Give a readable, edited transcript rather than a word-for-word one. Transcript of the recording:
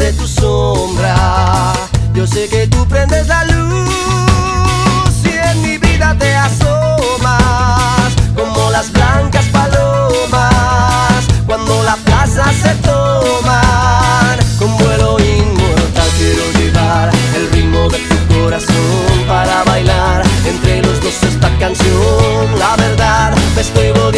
de tu sombra. Yo sé que tú prendes la luz y en mi vida te asomas como las blancas palomas cuando la plaza se toman. Con vuelo inmortal quiero llevar el ritmo de tu corazón para bailar entre los dos esta canción. La verdad me estoy volviendo